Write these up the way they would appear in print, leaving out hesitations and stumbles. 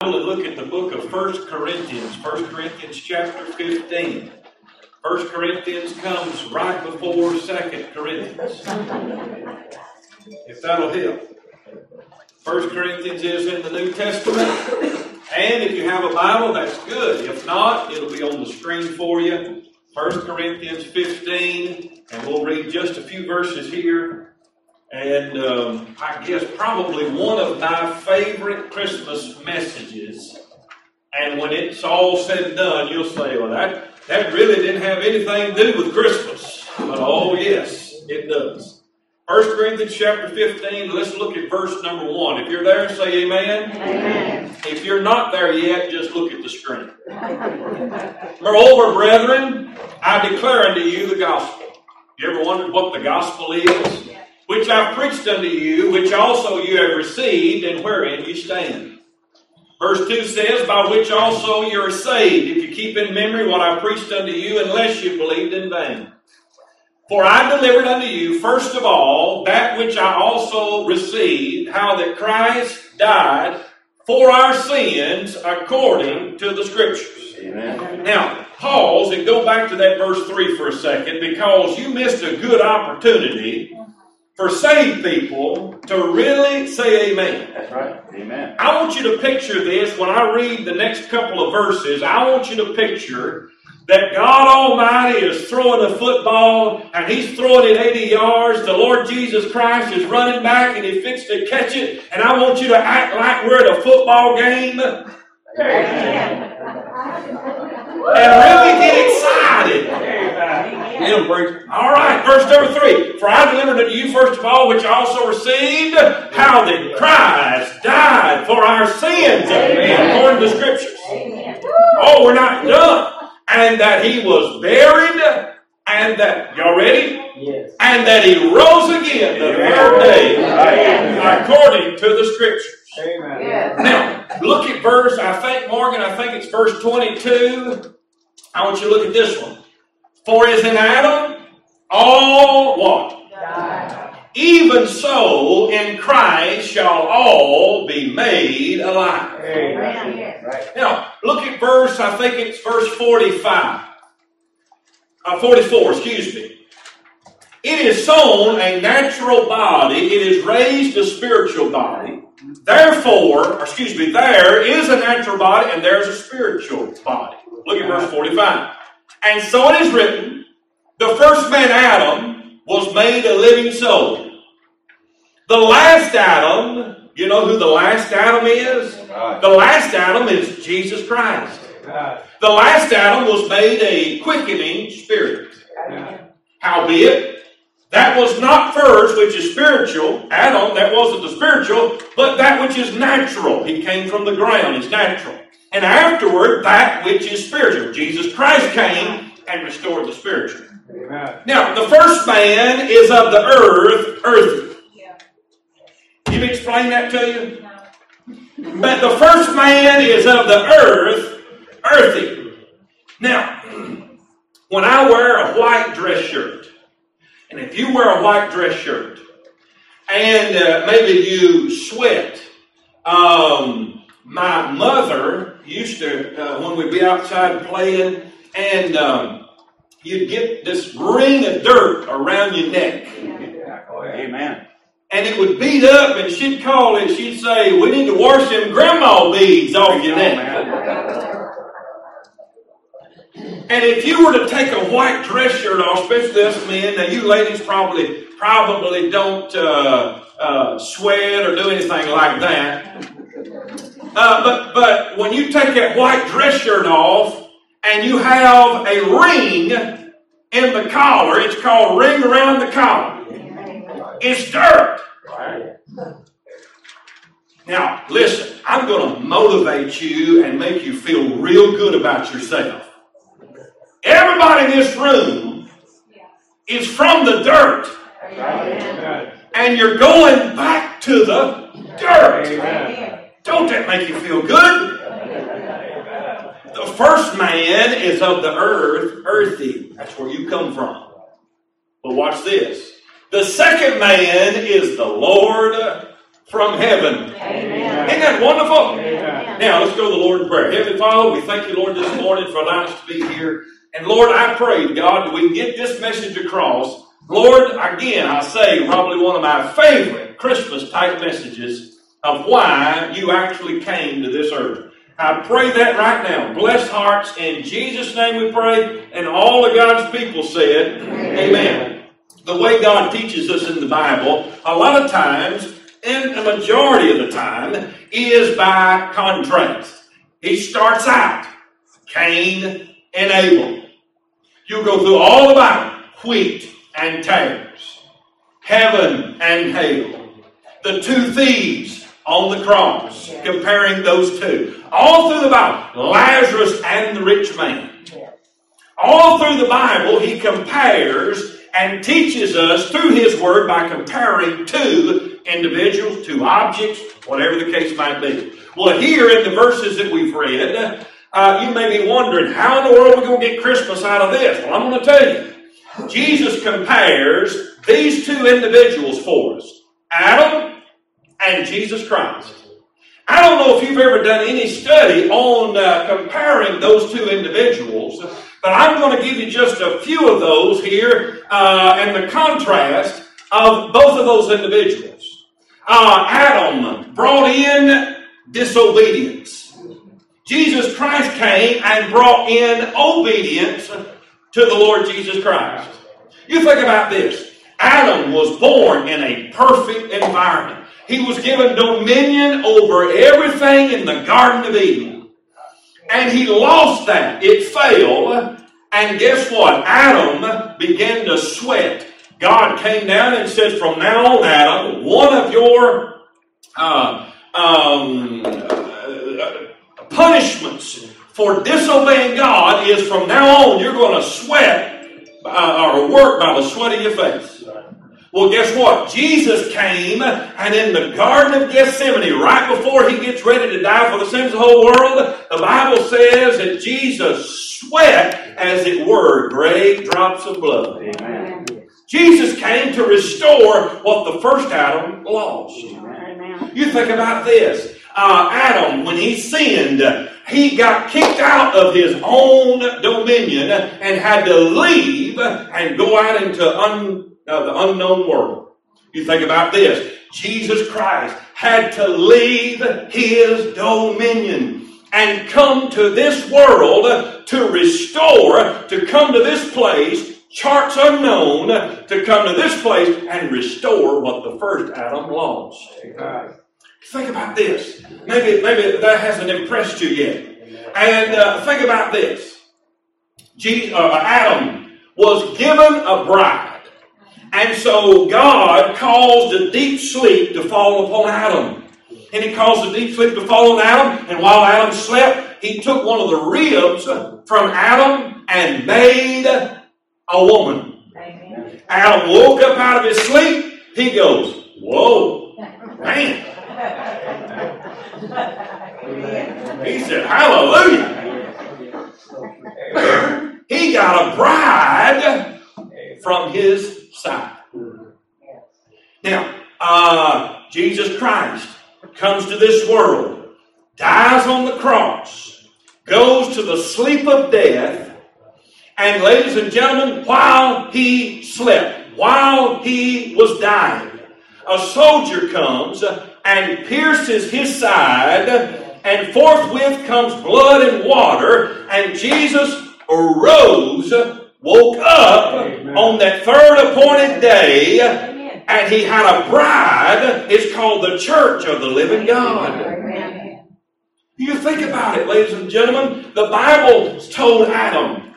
And look at the book of 1 Corinthians, 1 Corinthians chapter 15. 1 Corinthians comes right before 2 Corinthians. If that'll help. 1 Corinthians is in the New Testament. And if you have a Bible, that's good. If not, it'll be on the screen for you. 1 Corinthians 15. And we'll read just a few verses here. And I guess probably one of my favorite Christmas messages. And when it's all said and done, you'll say, well, that really didn't have anything to do with Christmas. But oh, yes, it does. 1 Corinthians chapter 15, let's look at verse number 1. If you're there, say amen. Amen. If you're not there yet, just look at the screen. Moreover, brethren, I declare unto you the gospel. You ever wondered what the gospel is? Which I've preached unto you, which also you have received, and wherein you stand. Verse 2 says, by which also you are saved, if you keep in memory what I preached unto you, unless you believed in vain. For I delivered unto you, first of all, that which I also received, how that Christ died for our sins according to the Scriptures. Amen. Now, pause and go back to that verse 3 for a second, because you missed a good opportunity for saved people to really say amen. That's right. Amen. I want you to picture this when I read the next couple of verses. I want you to picture that God Almighty is throwing a football and He's throwing it 80 yards. The Lord Jesus Christ is running back and He fixed to catch it. And I want you to act like we're at a football game. Amen. And really get excited. All right, verse number 3. For I delivered unto you first of all, which I also received, how that Christ died for our sins, according to the Scriptures. Oh, we're not done. And that He was buried, and that, y'all ready? Yes. And that He rose again the third day, according to the Scriptures. Amen. Yes. Now, look at verse, I think it's verse 22. I want you to look at this one. For as in Adam, all what? God. Even so, in Christ shall all be made alive. Amen. Yes. Right. Now, look at verse, I think it's verse 44, excuse me. It is sown a natural body, it is raised a spiritual body. Therefore, there is a natural body and there's a spiritual body. Look at verse 45. And so it is written, the first man Adam was made a living soul. The last Adam, you know who the last Adam is? The last Adam is Jesus Christ. The last Adam was made a quickening spirit. Howbeit, that was not first, which is spiritual. Adam, that wasn't the spiritual, but that which is natural. He came from the ground, it's natural. And afterward, that which is spiritual. Jesus Christ came and restored the spiritual. Amen. Now, the first man is of the earth, earthy. Can you explain that to you? But the first man is of the earth, earthy. Now, when I wear a white dress shirt, and if you wear a white dress shirt, and maybe you sweat, my mother used to, when we'd be outside playing, and you'd get this ring of dirt around your neck. Amen. And it would beat up, and she'd call it, she'd say, we need to wash them grandma beads off your neck. And if you were to take a white dress shirt off, especially us men, now you ladies probably don't sweat or do anything like that. But when you take that white dress shirt off and you have a ring in the collar, it's called ring around the collar. It's dirt. Now, listen, I'm going to motivate you and make you feel real good about yourself. Everybody in this room is from the dirt. And you're going back to the dirt. Amen. Don't that make you feel good? The first man is of the earth, earthy. That's where you come from. But watch this. The second man is the Lord from heaven. Amen. Isn't that wonderful? Amen. Now, let's go to the Lord in prayer. Heavenly Father, we thank you, Lord, this morning for allowing us to be here. And Lord, I pray, God, that we can get this message across. Lord, again, I say, probably one of my favorite Christmas-type messages of why you actually came to this earth. I pray that right now. Bless hearts. In Jesus' name we pray. And all of God's people said, Amen. The way God teaches us in the Bible, a lot of times, and a majority of the time, is by contrast. He starts out, Cain and Abel. You'll go through all the Bible, wheat and tares, heaven and hell, the two thieves on the cross, comparing those two. All through the Bible, Lazarus and the rich man. All through the Bible, he compares and teaches us through his word by comparing two individuals, two objects, whatever the case might be. Well, here in the verses that we've read, you may be wondering, how in the world are we going to get Christmas out of this? Well, I'm going to tell you. Jesus compares these two individuals for us, Adam and Jesus Christ. I don't know if you've ever done any study on comparing those two individuals, but I'm going to give you just a few of those here and the contrast of both of those individuals. Adam brought in disobedience. Jesus Christ came and brought in obedience to the Lord Jesus Christ. You think about this. Adam was born in a perfect environment. He was given dominion over everything in the Garden of Eden. And he lost that. It failed. And guess what? Adam began to sweat. God came down and said, from now on, Adam, one of your punishments for disobeying God is from now on, you're going to sweat or work by the sweat of your face. Well, guess what? Jesus came, and in the Garden of Gethsemane, right before he gets ready to die for the sins of the whole world, the Bible says that Jesus sweat, as it were, great drops of blood. Amen. Jesus came to restore what the first Adam lost. Amen. You think about this. Adam, when he sinned, he got kicked out of his own dominion and had to leave and go out into the unknown world. You think about this. Jesus Christ had to leave his dominion and come to this world to restore, to come to this place, charts unknown, to come to this place and restore what the first Adam lost. Think about this. Maybe that hasn't impressed you yet. And think about this. Adam was given a bride. And so God caused a deep sleep to fall upon Adam. And he caused a deep sleep to fall on Adam. And while Adam slept, he took one of the ribs from Adam and made a woman. Amen. Adam woke up out of his sleep. He goes, whoa, man. He said, hallelujah. He got a bride from his side. Now, Jesus Christ comes to this world, dies on the cross, goes to the sleep of death, and ladies and gentlemen, while he slept, while he was dying, a soldier comes and pierces his side, and forthwith comes blood and water, and Jesus arose, woke up on that third appointed day, and he had a bride. It's called the Church of the Living God. You think about it, ladies and gentlemen. The Bible told Adam,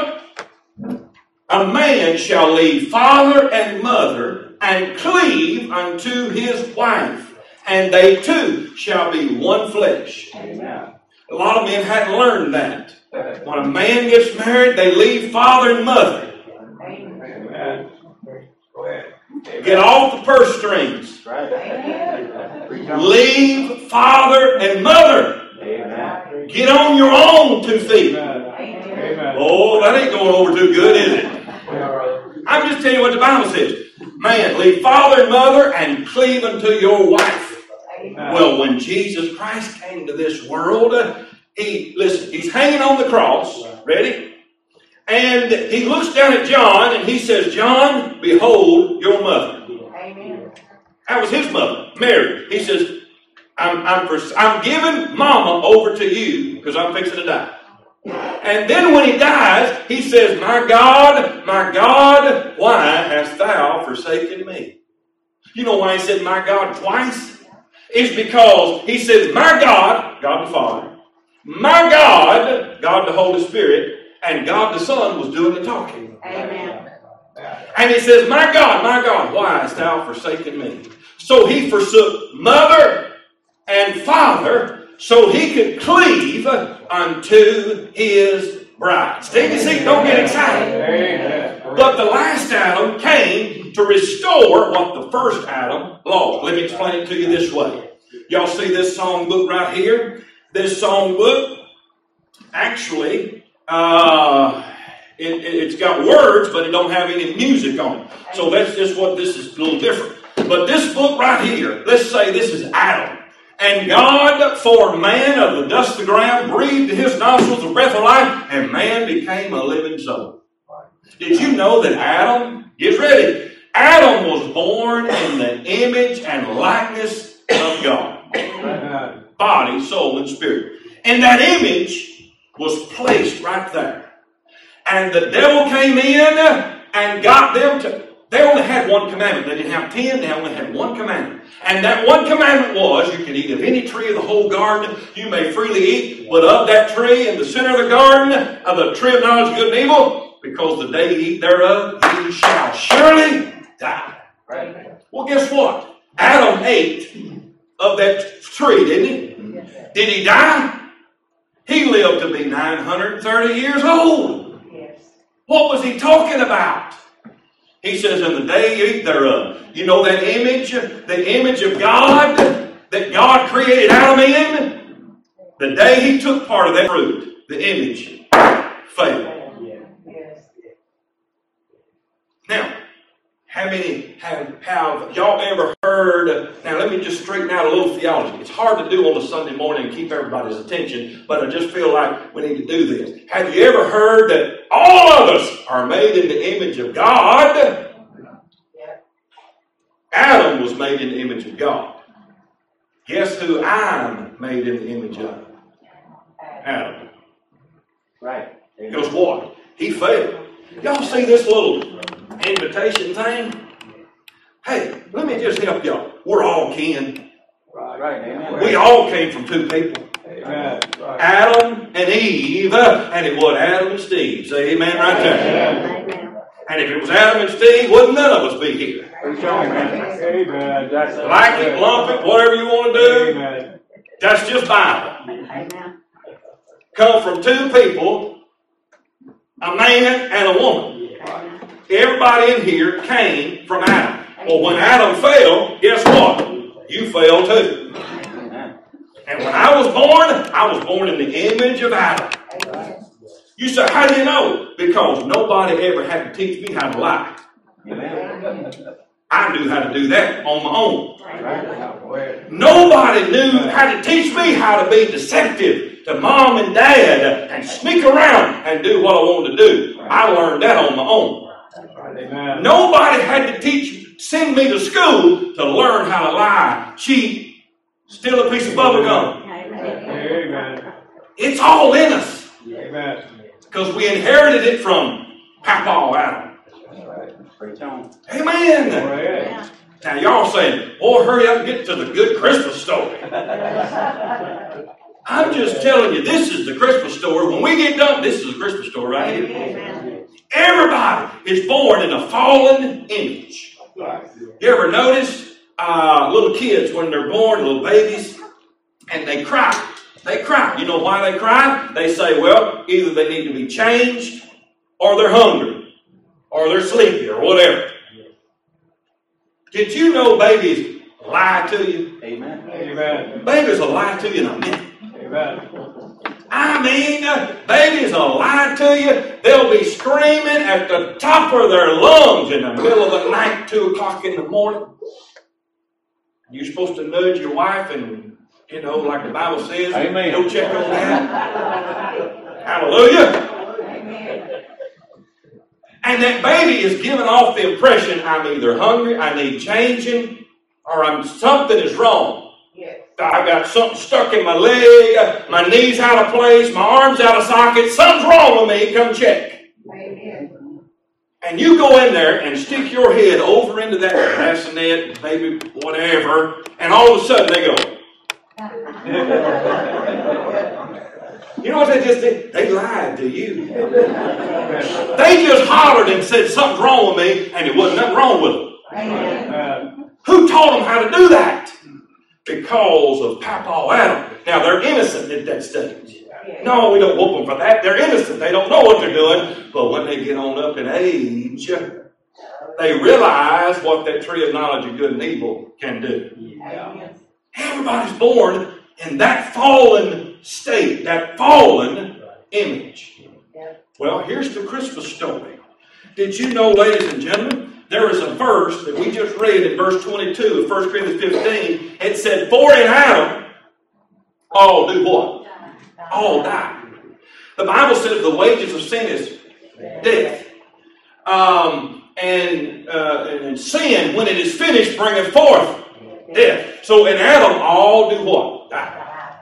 a man shall leave father and mother and cleave unto his wife, and they two shall be one flesh. Amen. A lot of men hadn't learned that. When a man gets married, they leave father and mother. Amen. Go ahead. Get off the purse strings. Leave father and mother. Amen. Get on your own 2 feet. Amen. Oh, that ain't going over too good, is it? I'm just telling you what the Bible says. Man, leave father and mother and cleave unto your wife. Well, when Jesus Christ came to this world, he's hanging on the cross, ready? And he looks down at John and he says, John, behold your mother. Amen. That was his mother, Mary. He says, I'm giving Mama over to you because I'm fixing to die. And then when he dies, he says, my God, why hast thou forsaken me? You know why he said my God twice? It's because he says, my God, God the Father, my God, God the Holy Spirit, and God the Son was doing the talking. Amen. And he says, my God, why hast thou forsaken me? So he forsook mother and father so he could cleave unto his bride. Stay in your seat, don't get excited. But the last Adam came to restore what the first Adam lost. Let me explain it to you this way. Y'all see this songbook right here? This songbook, actually, it's got words, but it don't have any music on it. So that's just what this is a little different. But this book right here, let's say this is Adam. And God formed man of the dust of the ground, breathed his nostrils the breath of life, and man became a living soul. Did you know that Adam, get ready, Adam was born in the image and likeness of God. Body, soul, and spirit. And that image was placed right there. And the devil came in and got them to, they only had one commandment. They didn't have 10, they only had one commandment. And that one commandment was, you can eat of any tree of the whole garden, you may freely eat, but of that tree in the center of the garden, of the tree of knowledge of good and evil, because the day you eat thereof, you shall surely die. Right. Well, guess what? Adam ate of that tree, didn't he? Yes. Did he die? He lived to be 930 years old. Yes. What was he talking about? He says, in the day you eat thereof. You know that image? The image of God that God created Adam in? The day he took part of that fruit, the image failed. Now, how many have y'all ever heard? Now, let me just straighten out a little theology. It's hard to do on a Sunday morning and keep everybody's attention, but I just feel like we need to do this. Have you ever heard that all of us are made in the image of God? Adam was made in the image of God. Guess who I'm made in the image of? Adam. Right. Because what? He failed. Y'all see this little invitation thing? Hey, let me just help y'all. We're all kin. Right. Amen. We all came from two people. Amen. Adam and Eve, and it was Adam and Steve. Say amen right there. Amen. And if it was Adam and Steve, wouldn't none of us be here. Amen. Like it, lump it, whatever you want to do. Amen. That's just Bible. Amen. Come from two people, a man and a woman. Everybody in here came from Adam. Well, when Adam fell, guess what? You fell too. And when I was born in the image of Adam. You say, how do you know? Because nobody ever had to teach me how to lie. I knew how to do that on my own. Nobody knew how to teach me how to be deceptive to mom and dad and sneak around and do what I wanted to do. I learned that on my own. Nobody had to send me to school to learn how to lie, cheat, steal a piece of bubble gum. It's all in us. Because we inherited it from Papa Adam. Amen. Now y'all saying, oh, hurry up and get to the good Christmas story. I'm just telling you, this is the Christmas story. When we get done, this is the Christmas story right here. Everybody is born in a fallen image. You ever notice little kids when they're born, little babies, and they cry? They cry. You know why they cry? They say, well, either they need to be changed, or they're hungry, or they're sleepy, or whatever. Did you know babies lie to you? Amen. Amen. Babies will lie to you in a minute. Amen. I mean, babies will lie to you. They'll be screaming at the top of their lungs in the middle of the night, 2 o'clock in the morning. You're supposed to nudge your wife and, like the Bible says, Amen. Go check on that. Hallelujah. And that baby is giving off the impression I'm either hungry, I need changing, or something is wrong. Yes. I've got something stuck in my leg, my knee's out of place, my arm's out of socket, something's wrong with me, come check. Amen. And you go in there and stick your head over into that bassinet, baby, whatever, and all of a sudden they go. You know what they just did? They lied to you. They just hollered and said something's wrong with me, and it wasn't nothing wrong with them. Amen. Who taught them how to do that? Because of Papa Adam. Now, they're innocent at that stage. No, we don't whoop them for that. They're innocent. They don't know what they're doing. But when they get on up in age, they realize what that tree of knowledge of good and evil can do. Amen. Everybody's born in that fallen state, that fallen image. Well, here's the Christmas story. Did you know, ladies and gentlemen, there is a verse that we just read in verse 22 of 1 Corinthians 15. It said, for in Adam, all do what? All die. The Bible says the wages of sin is death. And sin, when it is finished, bringeth forth death. So in Adam, all do what? Die.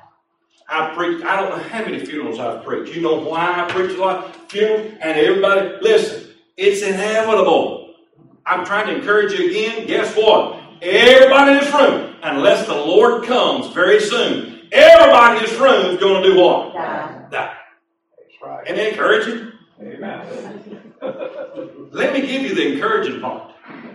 I preach, I don't know how many funerals I've preached. You know why I preach a lot of funerals? And everybody, listen, it's inevitable. I'm trying to encourage you again. Guess what? Everybody in this room, unless the Lord comes very soon, everybody in this room is going to do what? Die. That's right. Isn't that encouraging? Amen. Let me give you the encouraging part.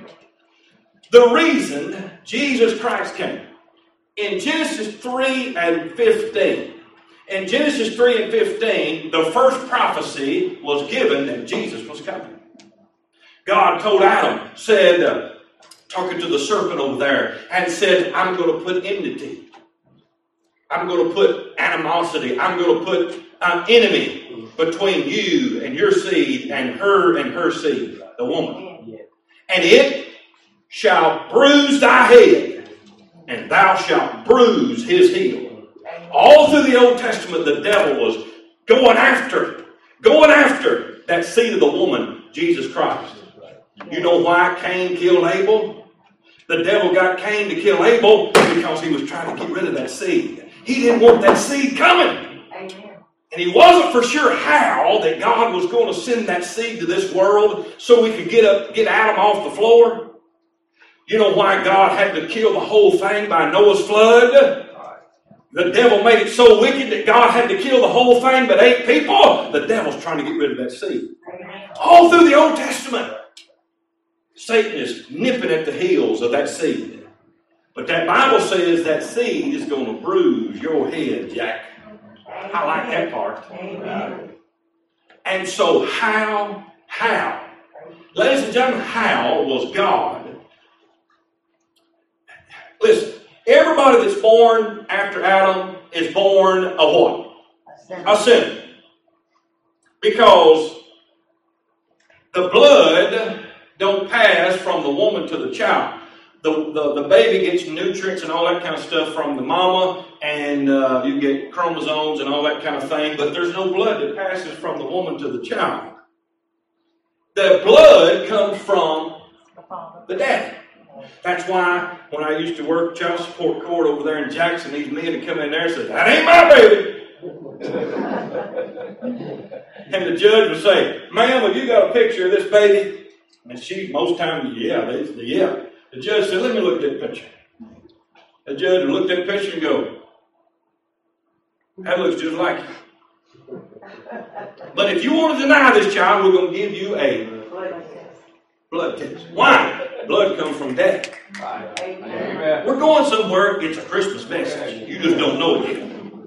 The reason Jesus Christ came. In Genesis 3 and 15, in Genesis 3 and 15, the first prophecy was given that Jesus was coming. God told Adam, said, talking to the serpent over there, and said, I'm going to put enmity. I'm going to put animosity. I'm going to put enemy between you and your seed and her seed, the woman. And it shall bruise thy head, and thou shalt bruise his heel. All through the Old Testament, the devil was going after that seed of the woman, Jesus Christ. You know why Cain killed Abel? The devil got Cain to kill Abel because he was trying to get rid of that seed. He didn't want that seed coming. Amen. And he wasn't for sure how that God was going to send that seed to this world so we could get Adam off the floor. You know why God had to kill the whole thing by Noah's flood? The devil made it so wicked that God had to kill the whole thing but 8 people. The devil's trying to get rid of that seed. Amen. All through the Old Testament, Satan is nipping at the heels of that seed. But that Bible says that seed is going to bruise your head, Jack. I like that part. Amen. And so how, ladies and gentlemen, how was God? Listen, everybody that's born after Adam is born a what? A sinner. Because the blood don't pass from the woman to the child. The baby gets nutrients and all that kind of stuff from the mama, and you get chromosomes and all that kind of thing, but there's no blood that passes from the woman to the child. The blood comes from the daddy. That's why when I used to work child support court over there in Jackson, these men would come in there and say, that ain't my baby. And the judge would say, ma'am, have you got a picture of this baby? And she, most times, yeah. The judge said, let me look at that picture. The judge would look at that picture and go, that looks just like you. But if you want to deny this child, we're going to give you a blood test. Why? Blood comes from daddy. Amen. We're going somewhere. It's a Christmas message. You just don't know it yet.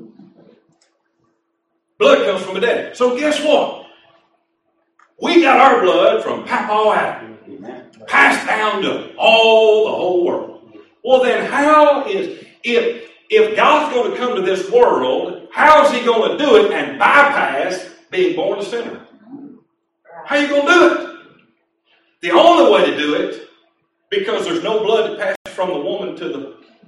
Blood comes from a daddy. So guess what? We got our blood from Papa Adam. Passed down to the whole world. Well then how is, if God's going to come to this world, how is he going to do it and bypass being born a sinner? How are you going to do it? The only way to do it, because there's no blood that passes from the woman to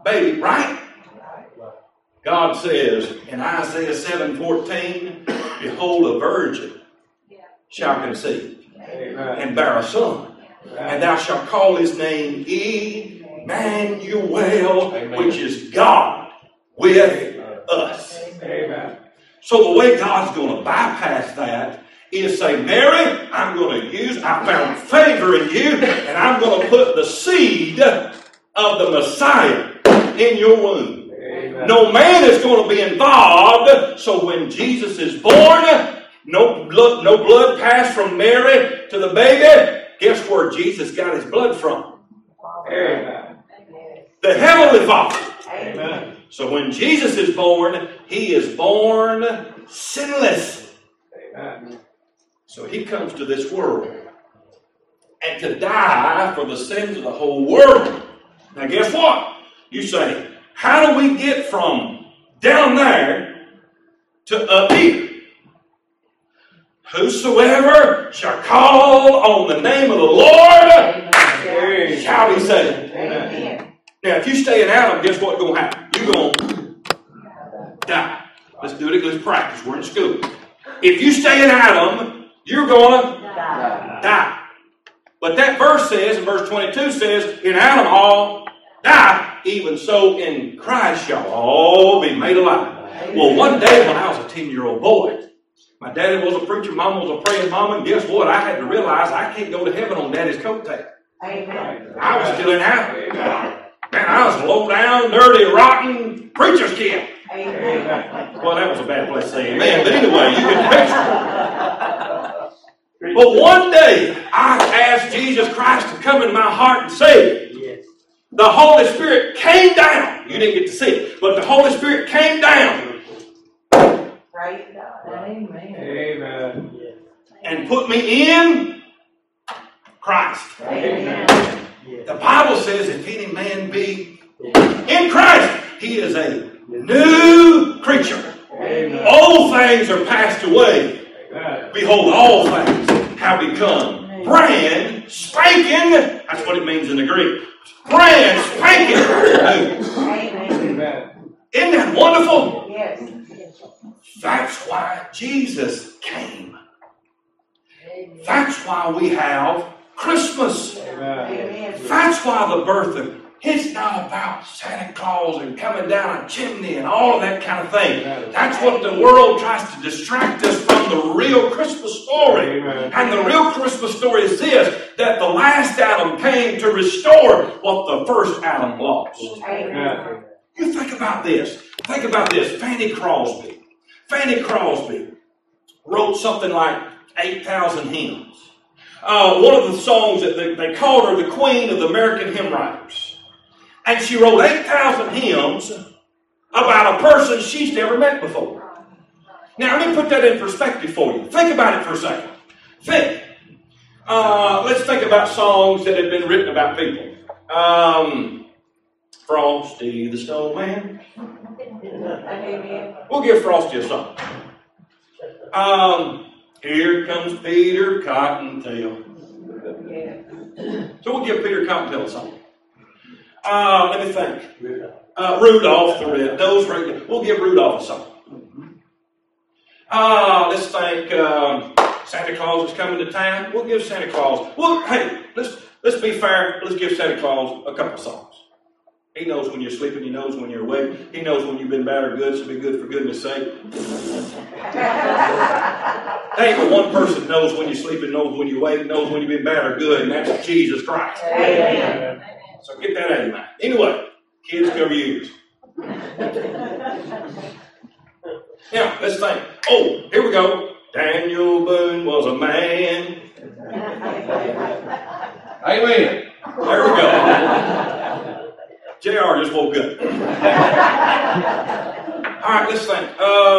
baby, right? God says in Isaiah 7:14, behold, a virgin shall conceive and bear a son, and thou shalt call his name Emmanuel, which is God with us. Amen. So the way God's going to bypass that is say, Mary, I found favor in you, and I'm going to put the seed of the Messiah in your womb. Amen. No man is going to be involved. So when Jesus is born, no blood passed from Mary to the baby. Guess where Jesus got his blood from? Amen. The Heavenly Father. Amen. So when Jesus is born, he is born sinless. Amen. So he comes to this world and to die for the sins of the whole world. Now guess what? You say, how do we get from down there to up here? Whosoever shall call on the name of the Lord shall be saved. Amen. Now, if you stay in Adam, guess what's going to happen? You're going to die. Let's do it. Let's practice. We're in school. If you stay in Adam, you're going to die. But that verse says, in verse 22 says, in Adam all die, even so in Christ shall all be made alive. Well, one day when I was a 10-year-old boy, my daddy was a preacher, mama was a praying mama, and guess what? I had to realize I can't go to heaven on daddy's coattail. I was still in Adam. Man, I was a low down, dirty, rotten preacher's kid. Well, that was a bad place to say amen, but anyway, you can picture. But one day, I asked Jesus Christ to come into my heart and save me. The Holy Spirit came down. You didn't get to see it, but the Holy Spirit came down. Amen. And put me in Christ. Amen. The Bible says if any man be in Christ, he is a new creature. Amen. Old things are passed away. Amen. Behold, all things have become brand spanking. That's what it means in the Greek. Brand spanking new. Amen. Isn't that wonderful? Yes. That's why Jesus came. That's why we have Christmas. Amen. That's why the birth of it's not about Santa Claus and coming down a chimney and all of that kind of thing. That's what the world tries to distract us from the real Christmas story. Amen. And the real Christmas story is this, that the last Adam came to restore what the first Adam lost. Amen. You think about this. Think about this. Fanny Crosby wrote something like 8,000 hymns. One of the songs that they called her the queen of the American hymn writers. And she wrote 8,000 hymns about a person she's never met before. Now, let me put that in perspective for you. Think about it for a second. Think. Let's think about songs that have been written about people. Frosty the Snowman. We'll give Frosty a song. Here comes Peter Cottontail. So we'll give Peter Cottontail a song. Let me think. Rudolph the Red-Nosed Reindeer. We'll give Rudolph a song. Let's think. Santa Claus is coming to town. We'll give Santa Claus. Well, hey, let's be fair. Let's give Santa Claus a couple songs. He knows when you're sleeping. He knows when you're awake. He knows when you've been bad or good, so be good for goodness sake. Ain't but one person knows when you're sleeping, knows when you're awake, knows when you've been bad or good, and that's Jesus Christ. Amen. So get that out of your mind. Anyway, kids, cover your ears. Now, let's think. Oh, here we go. Daniel Boone was a man. Amen. There we go. JR just woke up. All right, let's think.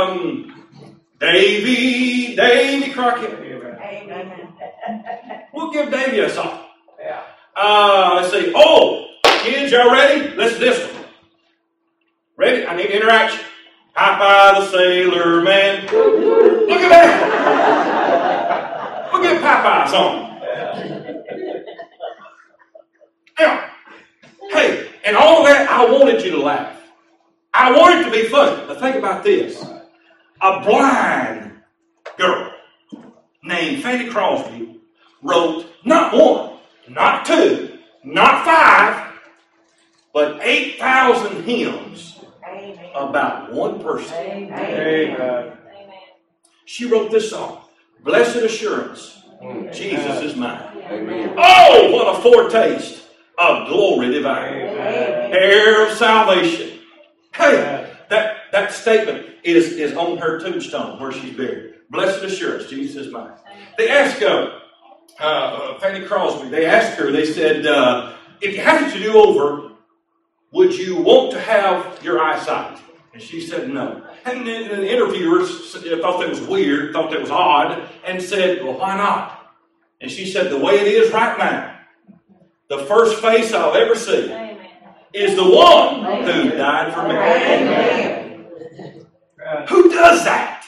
Davy Crockett. Amen. We'll give Davy a song. Yeah. Let's see. Oh, kids, y'all ready? Listen to this one. Ready? I need interaction. Popeye the Sailor Man. Look at that. We'll give Popeye a song. Now, hey, And all of that, I wanted you to laugh. I wanted it to be funny. But think about this. A blind girl named Fanny Crosby wrote not one, not two, not five, but 8,000 hymns about one person. Amen. She wrote this song, Blessed Assurance, Jesus is mine. Amen. Oh, what a foretaste of glory divine. Heir of salvation. Hey, that statement is on her tombstone where she's buried. Blessed Assurance, Jesus is mine. They asked Fanny Crosby, they asked her, they said, if you had it to do over, would you want to have your eyesight? And she said no. And the interviewers thought that was weird, thought that was odd, and said, well, why not? And she said, the way it is right now, the first face I'll ever see is the one who died for me. Amen. Who does that?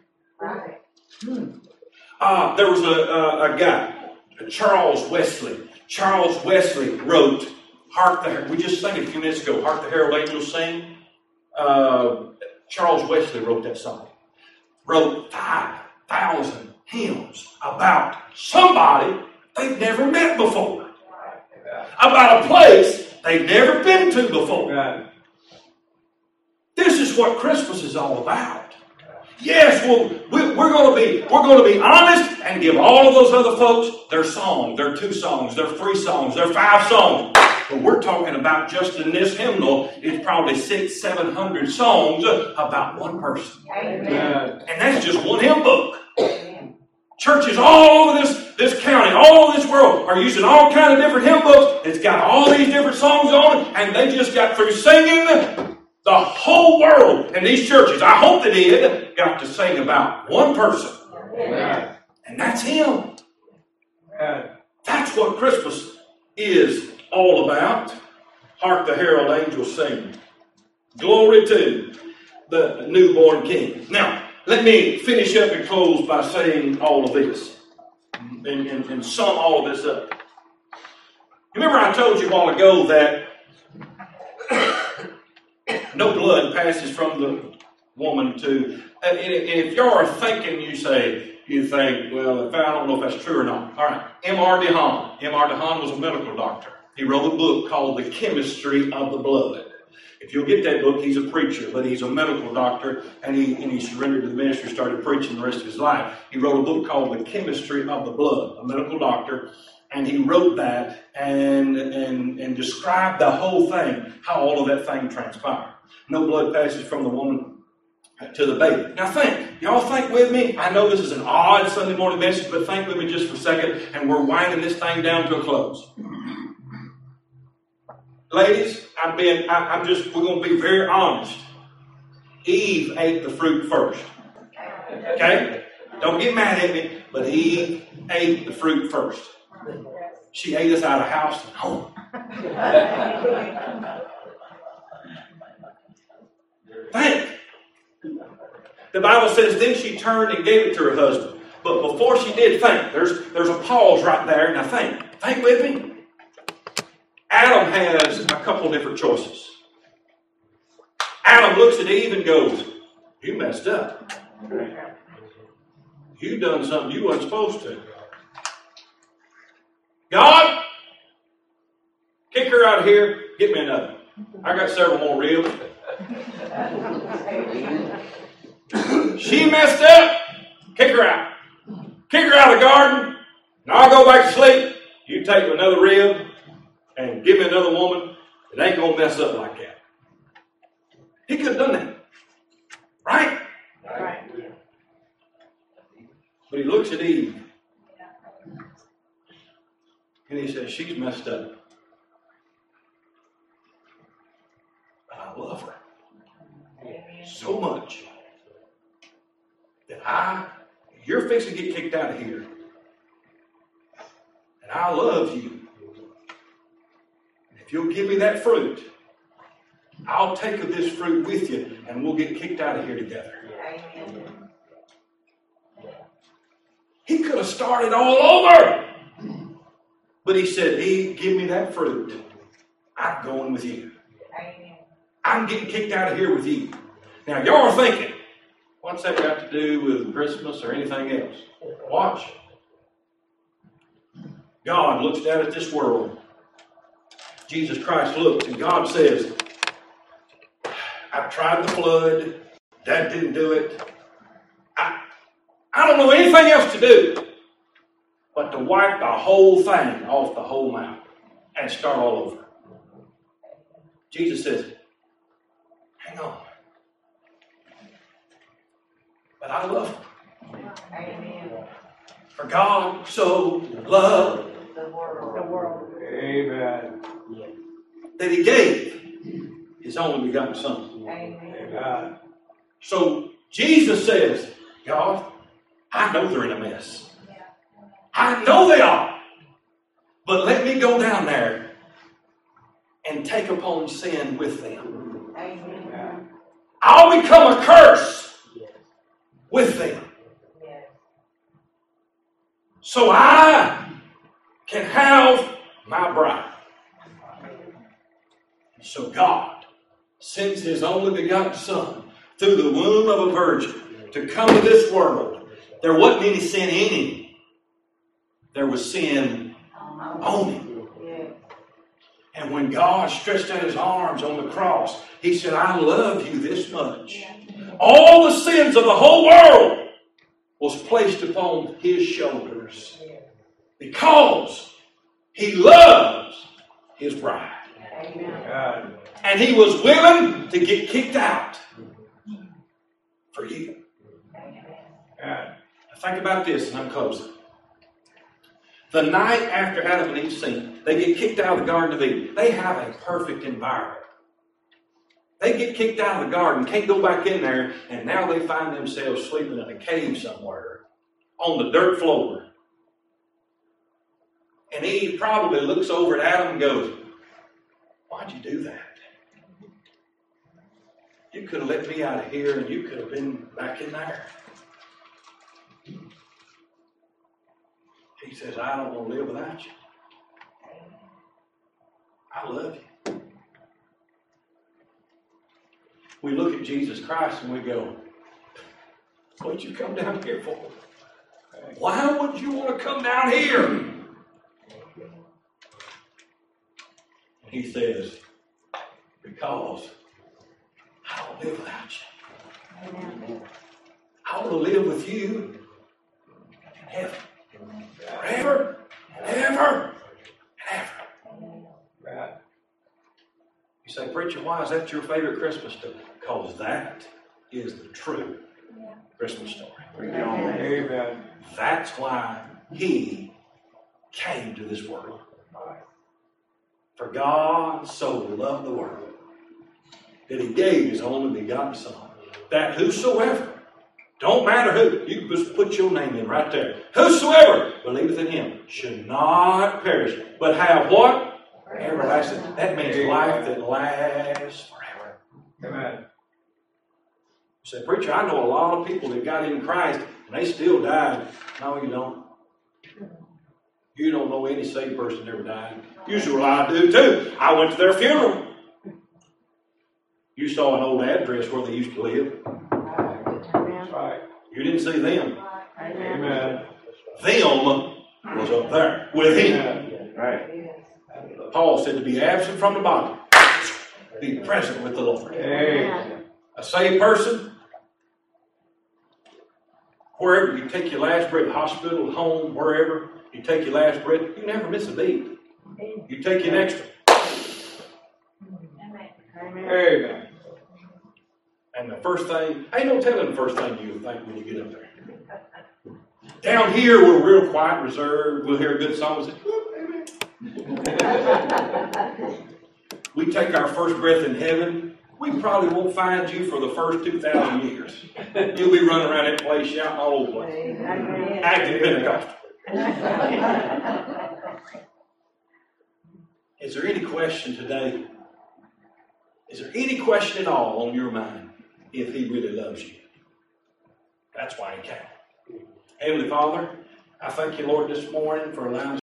There was a guy, Charles Wesley. Charles Wesley wrote, Hark the Herald. We just sang it a few minutes ago. Hark the Herald Angels Sing. Charles Wesley wrote that song. Wrote 5,000 hymns about somebody they've never met before. About a place they've never been to before. This is what Christmas is all about. Yes, well, we're going to be honest and give all of those other folks their song, their 2 songs, their 3 songs, their 5 songs. But we're talking about just in this hymnal, it's probably 600-700 songs about one person. Amen. And that's just one hymn book. Churches all over this county, all over this world are using all kinds of different hymn books. It's got all these different songs on it, and they just got through singing the whole world. And these churches, I hope they did, got to sing about one person. Amen. And that's him. Amen. That's what Christmas is all about. Hark the herald angels sing. Glory to the newborn King. Now, let me finish up and close by saying all of this and sum all of this up. Remember I told you a while ago that no blood passes from the woman to... And if you are thinking, you think, well, I don't know if that's true or not. All right, M.R. DeHaan. M.R. DeHaan was a medical doctor. He wrote a book called The Chemistry of the Blood. If you'll get that book, he's a preacher, but he's a medical doctor, and he surrendered to the ministry, started preaching the rest of his life. He wrote a book called The Chemistry of the Blood, a medical doctor, and he wrote that and described the whole thing, how all of that thing transpired. No blood passes from the woman to the baby. Now y'all think with me. I know this is an odd Sunday morning message, but think with me just for a second, and we're winding this thing down to a close. Ladies, we're going to be very honest. Eve ate the fruit first. Okay? Don't get mad at me, but Eve ate the fruit first. She ate us out of house and home. Think. The Bible says, then she turned and gave it to her husband. But before she did, think. There's a pause right there. Now think with me. Adam has a couple different choices. Adam looks at Eve and goes, you messed up. You done something you wasn't supposed to. God, kick her out of here. Get me another. I got several more ribs. She messed up. Kick her out. Kick her out of the garden. Now I'll go back to sleep. You take another rib and give me another woman. It ain't going to mess up like that. He could have done that. Right? Right. But he looks at Eve. And he says, she's messed up. But I love her so much that you're fixing to get kicked out of here. And I love you. And if you'll give me that fruit, I'll take of this fruit with you and we'll get kicked out of here together. Amen. He could have started all over. But he said, Eve, give me that fruit. I'm going with you. Amen. I'm getting kicked out of here with you. Now, y'all are thinking, what's that got to do with Christmas or anything else? Watch. God looks down at this world. Jesus Christ looks, and God says, I've tried the flood. That didn't do it. I don't know anything else to do but to wipe the whole thing off the whole map and start all over. Jesus says, hang on. But I love him. Amen. For God so loved The world. The world. Amen. that he gave his only begotten Son. Amen. Amen. So Jesus says, God, I know they're in a mess. I know they are. But let me go down there and take upon sin with them. Amen. I'll become a curse with them. Yes. So I can have my bride. So God sends his only begotten Son through the womb of a virgin to come to this world. There wasn't any sin in him. There was sin on him. Yes. And when God stretched out his arms on the cross, he said, I love you this much. All the sins of the whole world was placed upon his shoulders because he loves his bride. Amen. And he was willing to get kicked out for you. Now think about this, and I'm closing. The night after Adam and Eve sinned, they get kicked out of the Garden of Eden. They have a perfect environment. They get kicked out of the garden, can't go back in there, and now they find themselves sleeping in a cave somewhere on the dirt floor. And Eve probably looks over at Adam and goes, why'd you do that? You could have let me out of here and you could have been back in there. He says, I don't want to live without you. I love you. We look at Jesus Christ and we go, what'd you come down here for? Why would you want to come down here? He says, because I don't live without you. I want to live with you in heaven. Forever, and ever, and ever. You say, preacher, why is that your favorite Christmas story? Because that is the true Christmas story. Amen. That's why he came to this world. For God so loved the world that he gave his only begotten Son, that whosoever, don't matter who, you just put your name in right there, whosoever believeth in him should not perish, but have what? Everlasting. That means life that lasts forever. Amen. You say, preacher, I know a lot of people that got in Christ and they still died. No, you don't. You don't know any saved person that ever died. Usually I do too. I went to their funeral. You saw an old address where they used to live. That's right. You didn't see them. Amen. Them was up there with him. Amen. Right. Paul said to be absent from the body, be present with the Lord. Amen. A saved person, wherever you take your last breath, hospital, home, wherever you take your last breath, you never miss a beat. You take your next one. Amen. And the first thing, ain't no telling the first thing you think when you get up there. Down here, we're real quiet, reserved. We'll hear a good song and say, "Whoop, amen." We take our first breath in heaven. We probably won't find you for the first 2,000 years. You'll be running around that place shouting all over the place. Acting Pentecostal. Is there any question today? Is there any question at all on your mind if he really loves you? That's why he came. Heavenly Father, I thank you, Lord, this morning for allowing us